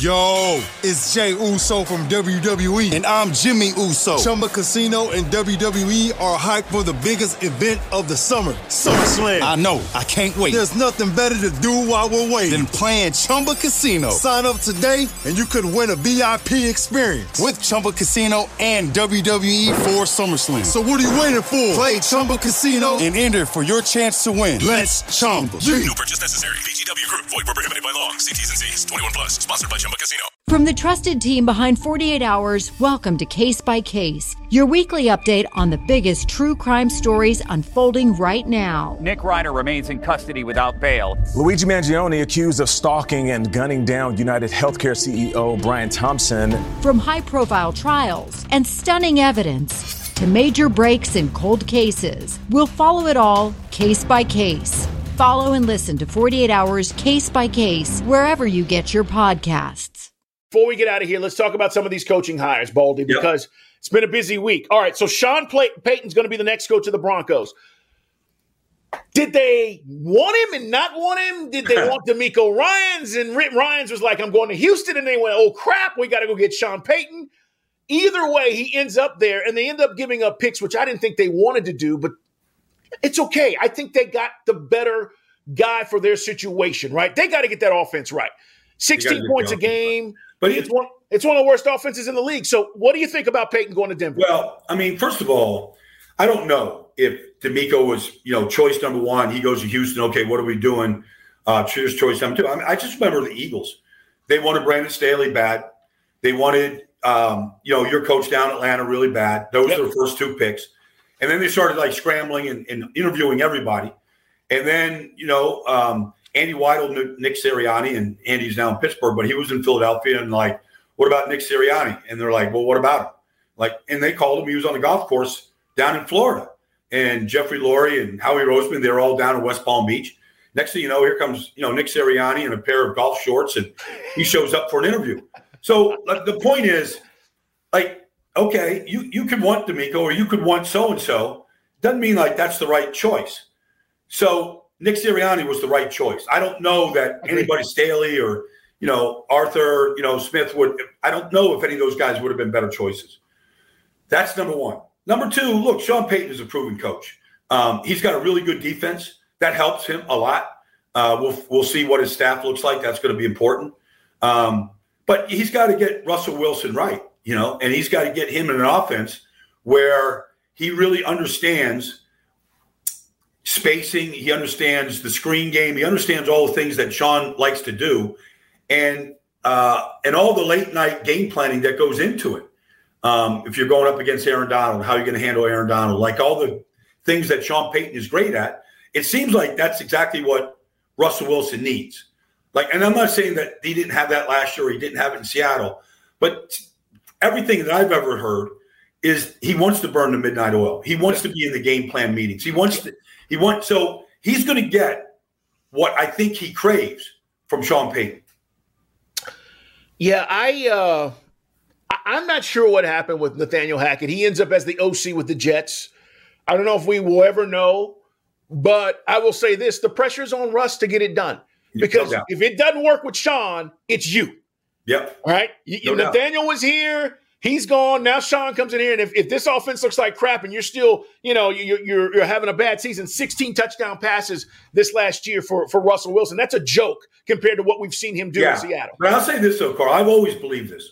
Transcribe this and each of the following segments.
Yo, it's Jay Uso from WWE, and I'm Jimmy Uso. Chumba Casino and WWE are hyped for the biggest event of the summer, SummerSlam. I know, I can't wait. There's nothing better to do while we're waiting than playing Chumba Casino. Sign up today, and you could win a VIP experience with Chumba Casino and WWE for SummerSlam. So what are you waiting for? Play Chumba Casino and enter for your chance to win. Let's Chumba. No purchase necessary. VGW Group. Void where prohibited by law. See T's and C's. 21 plus. Sponsored by Chumba Casino. From the trusted team behind 48 Hours, welcome to Case by Case, your weekly update on the biggest true crime stories unfolding right now. Nick Reiner remains in custody without bail. Luigi Mangione accused of stalking and gunning down United Healthcare CEO Brian Thompson. From high-profile trials and stunning evidence to major breaks in cold cases, we'll follow it all case by case. Follow and listen to 48 Hours Case by Case wherever you get your podcasts. Before we get out of here, let's talk about some of these coaching hires, Baldy, because it's been a busy week. All right, so Sean Payton's going to be the next coach of the Broncos. Did they want him and not want him? Did they want DeMeco Ryans? And Rick Ryans was like, I'm going to Houston. And they went, oh, crap, we got to go get Sean Payton. Either way, he ends up there, and they end up giving up picks, which I didn't think they wanted to do, but it's okay. I think they got the better guy for their situation, right? They got to get that offense right. 16 points a game. But it's one of the worst offenses in the league. So what do you think about Payton going to Denver? Well, I mean, first of all, I don't know if DeMeco was, choice number one. He goes to Houston. Okay, what are we doing? Choose choice number two. I mean, I just remember the Eagles. They wanted Brandon Staley bad. They wanted, your coach down in Atlanta really bad. Those were their first two picks. And then they started scrambling and interviewing everybody. And then, Andy Weidel knew Nick Sirianni, and Andy's now in Pittsburgh, but he was in Philadelphia. And what about Nick Sirianni? And they're like, well, what about him? And they called him. He was on the golf course down in Florida. And Jeffrey Lurie and Howie Roseman, they're all down in West Palm Beach. Next thing you know, here comes, Nick Sirianni in a pair of golf shorts, and he shows up for an interview. So the point is, okay, you could want DeMeco or you could want so-and-so. Doesn't mean that's the right choice. So Nick Sirianni was the right choice. I don't know that anybody, Staley or, Arthur, Smith I don't know if any of those guys would have been better choices. That's number one. Number two, look, Sean Payton is a proven coach. He's got a really good defense. That helps him a lot. We'll see what his staff looks like. That's going to be important. But he's got to get Russell Wilson right, and he's got to get him in an offense where he really understands spacing. He understands the screen game. He understands all the things that Sean likes to do, and all the late night game planning that goes into it. If you're going up against Aaron Donald, how are you going to handle Aaron Donald? All the things that Sean Payton is great at. It seems like that's exactly what Russell Wilson needs. And I'm not saying that he didn't have that last year or he didn't have it in Seattle, but everything that I've ever heard is he wants to burn the midnight oil. He wants to be in the game plan meetings. So he's going to get what I think he craves from Sean Payton. Yeah, I'm not sure what happened with Nathaniel Hackett. He ends up as the OC with the Jets. I don't know if we will ever know, but I will say this: the pressure's on Russ to get it done. Because if it doesn't work with Sean, it's you. Yep. All right? Nathaniel was here. He's gone. Now Sean comes in here. And if this offense looks like crap and you're still, you're having a bad season, 16 touchdown passes this last year for Russell Wilson, that's a joke compared to what we've seen him do in Seattle. But I'll say this, though, Carl. I've always believed this.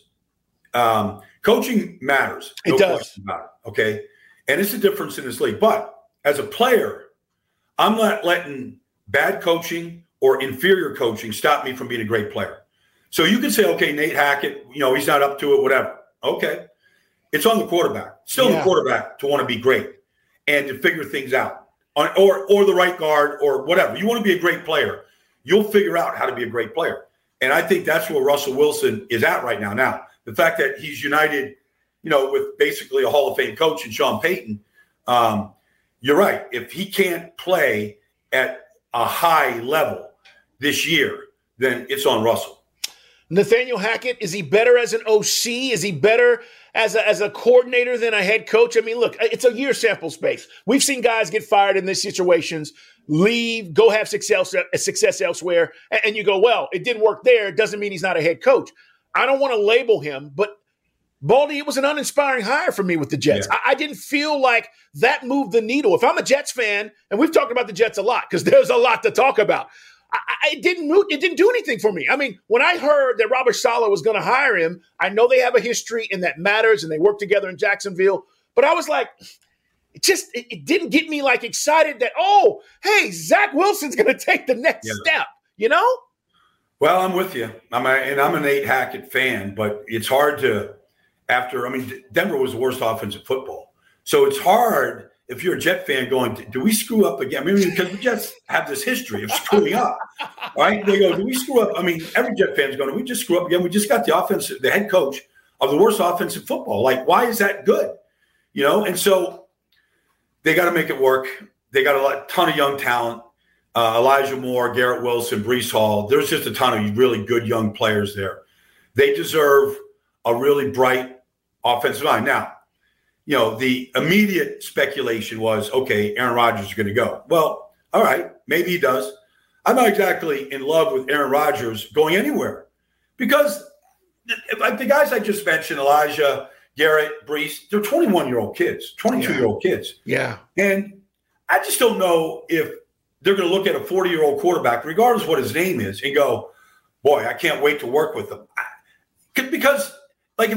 Coaching matters. It does. About it, okay? And it's a difference in this league. But as a player, I'm not letting bad coaching or inferior coaching stop me from being a great player. So you can say, okay, Nate Hackett, he's not up to it, whatever. Okay. It's on the quarterback. Still the quarterback to want to be great and to figure things out. Or the right guard or whatever. You want to be a great player. You'll figure out how to be a great player. And I think that's where Russell Wilson is at right now. Now, the fact that he's united, with basically a Hall of Fame coach in Sean Payton, you're right. If he can't play at a high level this year, then it's on Russell. Nathaniel Hackett, is he better as an OC? Is he better as a coordinator than a head coach? I mean, look, it's a year sample space. We've seen guys get fired in these situations, leave, go have success elsewhere, and you go, well, it didn't work there. It doesn't mean he's not a head coach. I don't want to label him, but Baldy, it was an uninspiring hire for me with the Jets. Yeah. I didn't feel like that moved the needle. If I'm a Jets fan, and we've talked about the Jets a lot because there's a lot to talk about, it didn't do anything for me. I mean, when I heard that Robert Saleh was going to hire him, I know they have a history and that matters, and they work together in Jacksonville. But I was like, it didn't get me like excited that, oh, hey, Zach Wilson's going to take the next step, you know? Well, I'm with you. I'm a Nate Hackett fan, but it's hard to Denver was the worst offense in football. So it's hard if you're a Jet fan going, do we screw up again? I mean, because the Jets have this history of screwing up, right? They go, do we screw up? I mean, every Jet fan's going, do we just screw up again? We just got the head coach of the worst offense in football. Like, why is that good? You know? And so they got to make it work. They got a ton of young talent. Elijah Moore, Garrett Wilson, Breece Hall. There's just a ton of really good young players there. They deserve a really bright offensive line. Now, you know, the immediate speculation was, okay, Aaron Rodgers is going to go. Well, all right, maybe he does. I'm not exactly in love with Aaron Rodgers going anywhere because the guys I just mentioned, Elijah, Garrett, Breece, they're 21-year-old kids, 22-year-old kids. Yeah. And I just don't know if they're going to look at a 40-year-old quarterback, regardless of what his name is, and go, boy, I can't wait to work with him. Because like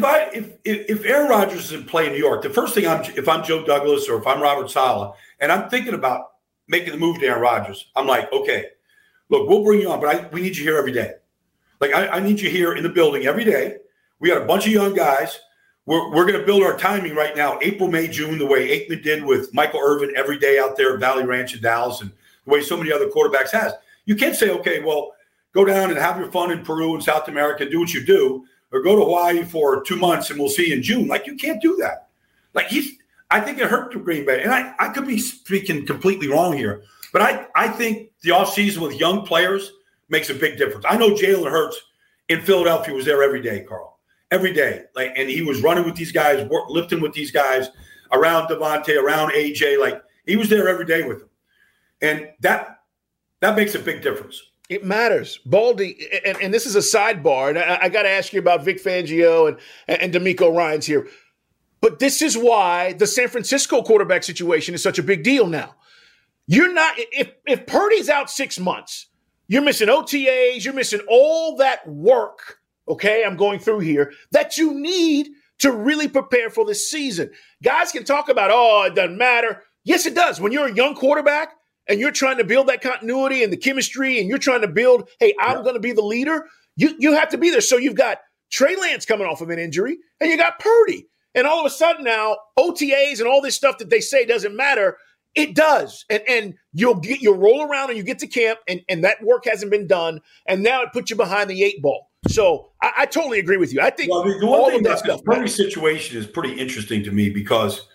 if Aaron Rodgers is in play in New York, the first thing if I'm Joe Douglas or if I'm Robert Saleh and I'm thinking about making the move to Aaron Rodgers, I'm like, okay, look, we'll bring you on, but we need you here every day. Like I need you here in the building every day. We got a bunch of young guys. We're going to build our timing right now, April, May, June, the way Aikman did with Michael Irvin every day out there at Valley Ranch in Dallas and the way so many other quarterbacks has. You can't say, okay, well, go down and have your fun in Peru and South America and do what you do, or go to Hawaii for 2 months and we'll see you in June. Like, you can't do that. Like, I think it hurt the Green Bay. And I could be speaking completely wrong here, but I think the offseason with young players makes a big difference. I know Jalen Hurts in Philadelphia was there every day, Carl. Every day. Like, and he was running with these guys, lifting with these guys, around Devontae, around AJ. Like, he was there every day with them. And that makes a big difference. It matters. Baldy, and this is a sidebar, and I got to ask you about Vic Fangio and DeMeco Ryans here. But this is why the San Francisco quarterback situation is such a big deal now. You're not – if Purdy's out 6 months, you're missing OTAs, you're missing all that work, okay, I'm going through here, that you need to really prepare for this season. Guys can talk about, oh, it doesn't matter. Yes, it does. When you're a young quarterback – and you're trying to build that continuity and the chemistry, and you're trying to build, hey, I'm going to be the leader, you have to be there. So you've got Trey Lance coming off of an injury, and you got Purdy. And all of a sudden now, OTAs and all this stuff that they say doesn't matter, it does. And you'll roll around and you get to camp, and that work hasn't been done, and now it puts you behind the 8 ball. So I totally agree with you. I think the one thing about the Purdy situation is pretty interesting to me because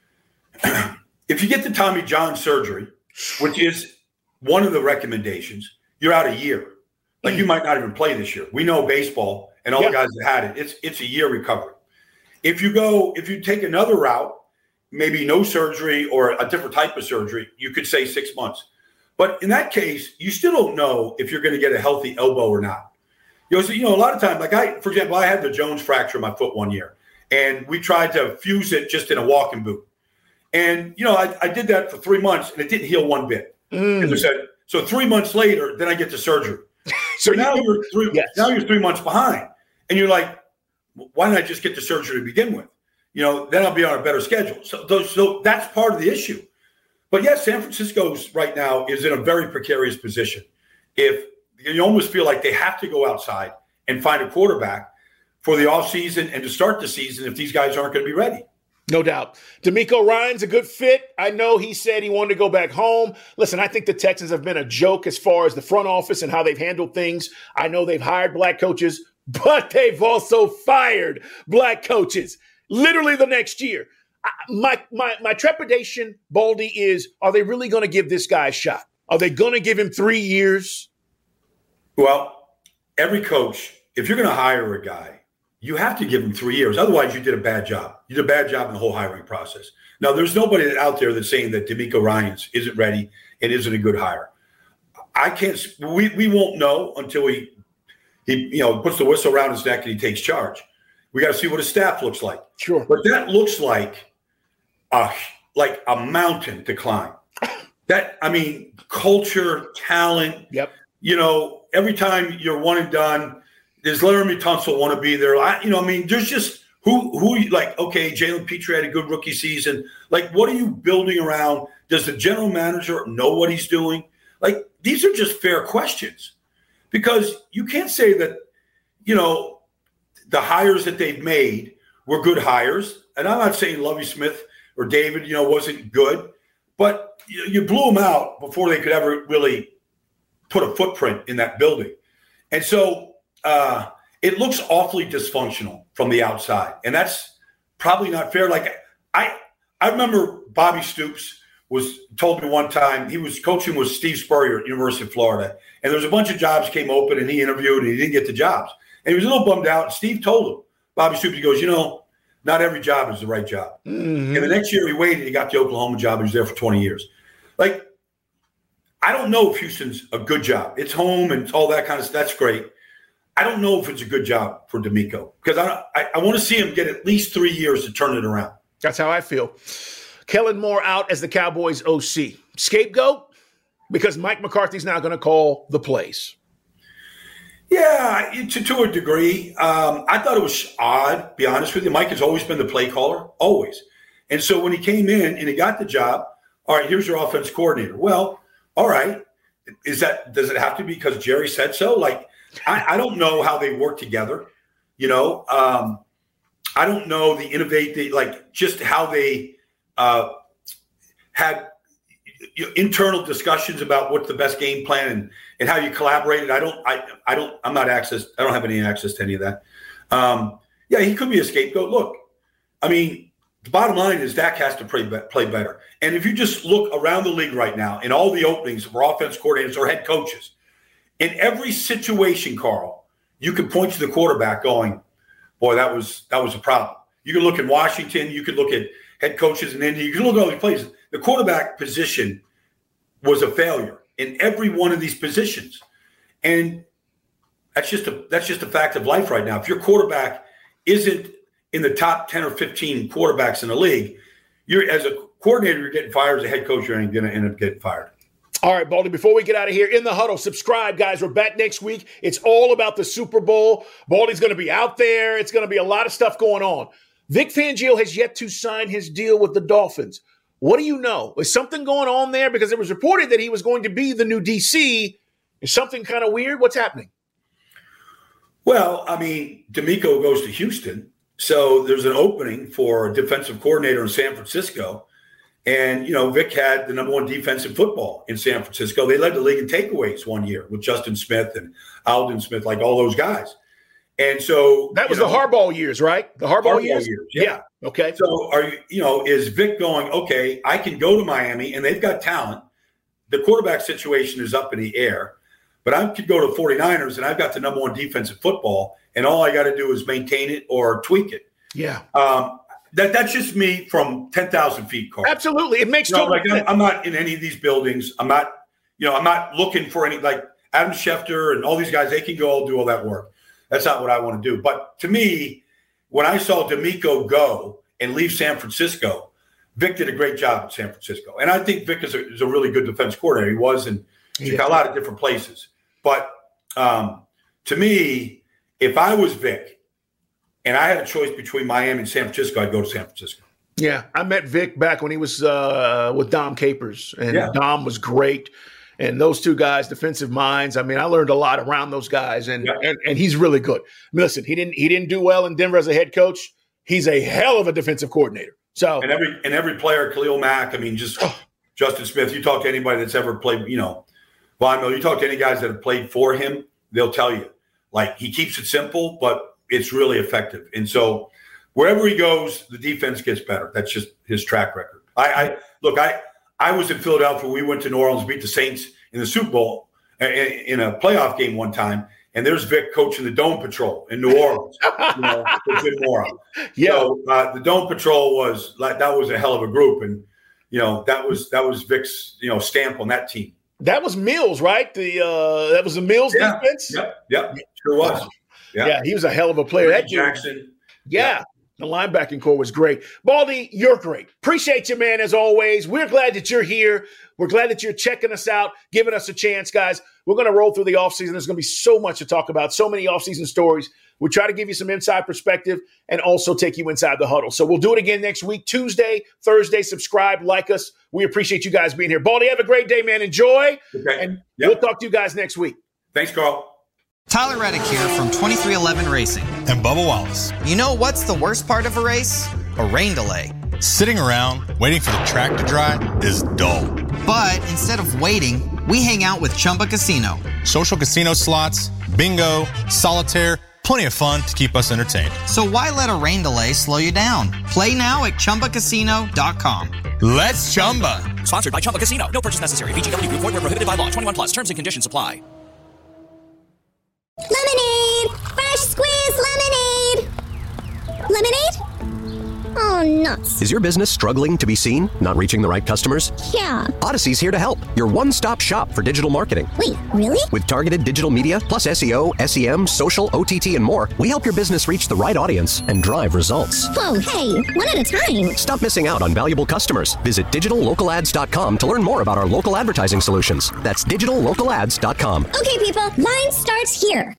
if you get the Tommy John surgery, which is one of the recommendations, you're out a year. Like, you might not even play this year. We know baseball and all the guys that had it, it's a year recovery. If you take another route, maybe no surgery or a different type of surgery, you could say 6 months. But in that case, you still don't know if you're going to get a healthy elbow or not. A lot of times, like for example, I had the Jones fracture in my foot one year, and we tried to fuse it just in a walking boot. And, I did that for 3 months, and it didn't heal one bit. And they said, so 3 months later, then I get the surgery. So now you're 3 months behind. And you're like, why didn't I just get the surgery to begin with? Then I'll be on a better schedule. So that's part of the issue. But, yes, San Francisco's right now is in a very precarious position. If you almost feel like they have to go outside and find a quarterback for the offseason and to start the season if these guys aren't going to be ready. No doubt. DeMeco Ryans a good fit. I know he said he wanted to go back home. Listen, I think the Texans have been a joke as far as the front office and how they've handled things. I know they've hired black coaches, but they've also fired black coaches literally the next year. My trepidation, Baldy, is, are they really going to give this guy a shot? Are they going to give him 3 years? Well, every coach, if you're going to hire a guy, you have to give him 3 years. Otherwise, you did a bad job. You did a bad job in the whole hiring process. Now, there's nobody out there that's saying that DeMeco Ryans isn't ready and isn't a good hire. We won't know until we He puts the whistle around his neck and he takes charge. We got to see what his staff looks like. Sure. But that looks like a mountain to climb. Culture, talent. Yep. Every time you're one and done, does Laramie Tunsil want to be there? There's just who like, okay, Jalen Petrie had a good rookie season. Like, what are you building around? Does the general manager know what he's doing? Like, these are just fair questions because you can't say that, the hires that they've made were good hires. And I'm not saying Lovie Smith or David, wasn't good, but you blew them out before they could ever really put a footprint in that building. And so it looks awfully dysfunctional from the outside. And that's probably not fair. Like I remember Bobby Stoops told me one time he was coaching with Steve Spurrier at University of Florida. And there was a bunch of jobs came open and he interviewed and he didn't get the jobs. And he was a little bummed out. Steve told him, Bobby Stoops, he goes, not every job is the right job. Mm-hmm. And the next year he waited, he got the Oklahoma job. He was there for 20 years. Like, I don't know if Houston's a good job. It's home and all that kind of stuff. That's great. I don't know if it's a good job for DeMeco because I want to see him get at least 3 years to turn it around. That's how I feel. Kellen Moore out as the Cowboys OC. Scapegoat? Because Mike McCarthy's now going to call the plays. Yeah, to a degree. I thought it was odd, to be honest with you. Mike has always been the play caller, always. And so when he came in and he got the job, all right, here's your offense coordinator. Well, all right. Does it have to be because Jerry said so? Like, I don't know how they work together. I don't know just how they had internal discussions about what's the best game plan and how you collaborated. I don't have any access to any of that. He could be a scapegoat. Look, the bottom line is Dak has to play better. And if you just look around the league right now in all the openings for offense coordinators or head coaches, in every situation, Carl, you can point to the quarterback going, boy, that was a problem. You can look in Washington. You can look at head coaches in India. You can look at all these places. The quarterback position was a failure in every one of these positions. And that's just a fact of life right now. If your quarterback isn't in the top 10 or 15 quarterbacks in the league, as a coordinator, you're getting fired. As a head coach, you're going to end up getting fired. All right, Baldy, before we get out of here, In the Huddle, subscribe, guys. We're back next week. It's all about the Super Bowl. Baldy's going to be out there. It's going to be a lot of stuff going on. Vic Fangio has yet to sign his deal with the Dolphins. What do you know? Is something going on there? Because it was reported that he was going to be the new DC. Is something kind of weird? What's happening? Well, DeMeco goes to Houston. So there's an opening for a defensive coordinator in San Francisco. And, Vic had the number one defense in football in San Francisco. They led the league in takeaways one year with Justin Smith and Aldon Smith, like all those guys. And so that was the Harbaugh years, right? The Harbaugh years? Yeah. Okay. So is Vic going, okay, I can go to Miami and they've got talent. The quarterback situation is up in the air, but I could go to 49ers and I've got the number one defense in football and all I got to do is maintain it or tweak it. Yeah. That's just me from 10,000 feet, Carl. Absolutely. It makes total sense. I'm not in any of these buildings. I'm not looking for any, like Adam Schefter and all these guys, they can go do all that work. That's not what I want to do. But to me, when I saw DeMeco go and leave San Francisco, Vic did a great job in San Francisco. And I think Vic is a really good defense coordinator. He was in a lot of different places. But to me, if I was Vic and I had a choice between Miami and San Francisco, I'd go to San Francisco. Yeah, I met Vic back when he was with Dom Capers, and Dom was great. And those two guys, defensive minds. I learned a lot around those guys, and he's really good. Listen, he didn't do well in Denver as a head coach. He's a hell of a defensive coordinator. So and every player, Khalil Mack. Justin Smith. You talk to anybody that's ever played, Von Miller. You talk to any guys that have played for him, they'll tell you like he keeps it simple, but it's really effective. And so wherever he goes, the defense gets better. That's just his track record. I was in Philadelphia. We went to New Orleans, beat the Saints in the Super Bowl in a playoff game one time. And there's Vic coaching the Dome Patrol in New Orleans. Jim Mora. Yeah. So the Dome Patrol was a hell of a group. And, that was Vic's, stamp on that team. That was Mills, right? That was the Mills defense? Yep. Sure was. Yeah, he was a hell of a player. That Jackson. Yeah. The linebacking core was great. Baldy, you're great. Appreciate you, man, as always. We're glad that you're here. We're glad that you're checking us out, giving us a chance, guys. We're going to roll through the offseason. There's going to be so much to talk about, so many offseason stories. We'll try to give you some inside perspective and also take you inside the huddle. So we'll do it again next week, Tuesday, Thursday. Subscribe, like us. We appreciate you guys being here. Baldy, have a great day, man. Enjoy. Okay. And we'll talk to you guys next week. Thanks, Carl. Tyler Reddick here from 2311 Racing. And Bubba Wallace. You know what's the worst part of a race? A rain delay. Sitting around waiting for the track to dry is dull. But instead of waiting, we hang out with Chumba Casino. Social casino slots, bingo, solitaire, plenty of fun to keep us entertained. So why let a rain delay slow you down? Play now at ChumbaCasino.com. Let's Chumba. Sponsored by Chumba Casino. No purchase necessary. VGW Group. Void where prohibited by law. 21 plus. Terms and conditions apply. Lemonade! Fresh squeezed lemonade! Lemonade? Oh, nuts. Is your business struggling to be seen? Not reaching the right customers? Yeah. Odyssey's here to help. Your one-stop shop for digital marketing. Wait, really? With targeted digital media, plus SEO, SEM, social, OTT, and more, we help your business reach the right audience and drive results. Whoa, hey, one at a time. Stop missing out on valuable customers. Visit digitallocalads.com to learn more about our local advertising solutions. That's digitallocalads.com. Okay, people, line starts here.